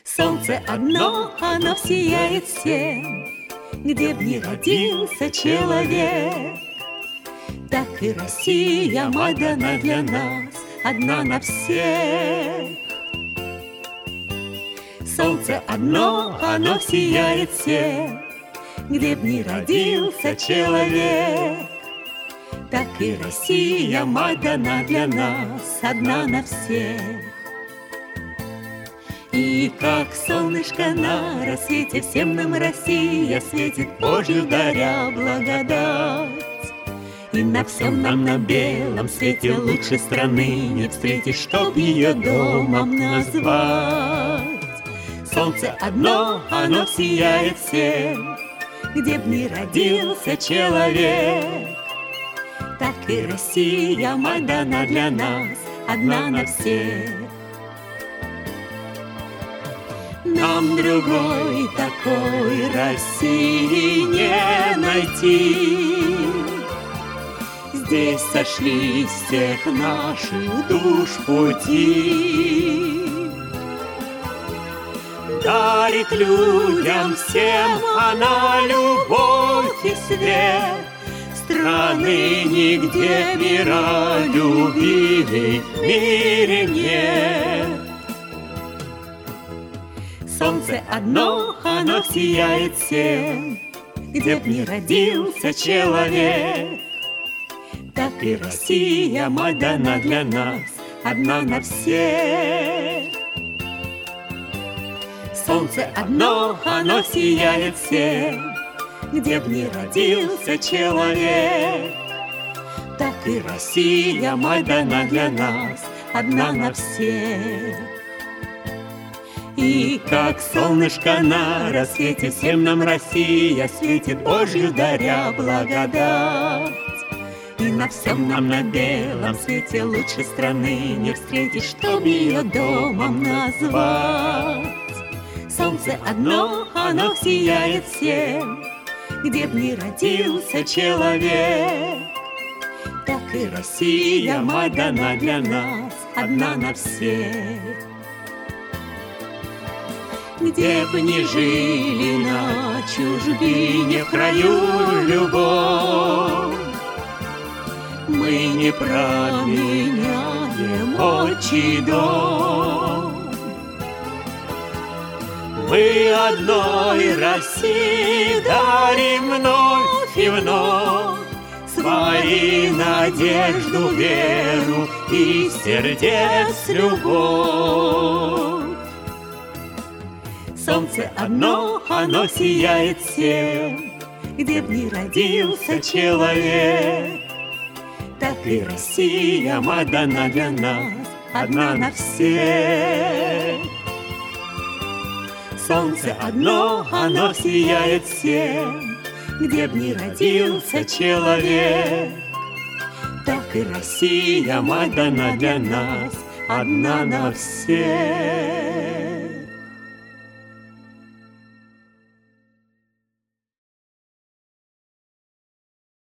Солнце одно, оно сияет всем, где б ни родился человек. Так и Россия, мать дана для нас, одна на всех. Солнце одно, оно сияет всем, где б ни родился человек. Так и Россия, мать дана для нас, одна на всех. И как солнышко на рассвете всем нам Россия светит, Божью даря благодать. И на всем нам на белом свете лучше страны не встретишь, чтоб ее домом назвать. Солнце одно, оно сияет всем, где б ни родился человек. Так и Россия, мать дана для нас, одна на всех. Нам другой такой России не найти. Здесь сошлись всех наших душ пути. Дарит людям всем она любовь и свет. Страны нигде миролюбивей в мире нет. Солнце одно, оно сияет всем, где б ни родился человек. Так и Россия, мать дана для нас, одна на всех. Солнце одно, оно сияет всем, где б ни родился человек. Так и Россия, мать дана для нас, одна на всех. И как солнышко на рассвете всем нам Россия светит, Божью даря благодать. И на всем нам на белом свете лучше страны не встретишь, чтоб ее домом назвать. Солнце одно, оно сияет всем, где б ни родился человек. Так и Россия, мать дана для нас, одна на всех. Где бы ни жили на чужбине, в краю любовь, мы не променяем отчий дом. Мы одной России дарим вновь и вновь свои надежду, веру и сердец любовь. Солнце одно, оно сияет всем, где б ни родился человек. Так и Россия, мать дана для нас, одна на всех. Солнце одно, оно сияет всем, где б ни родился человек. Так и Россия, мать дана для нас, одна на всех.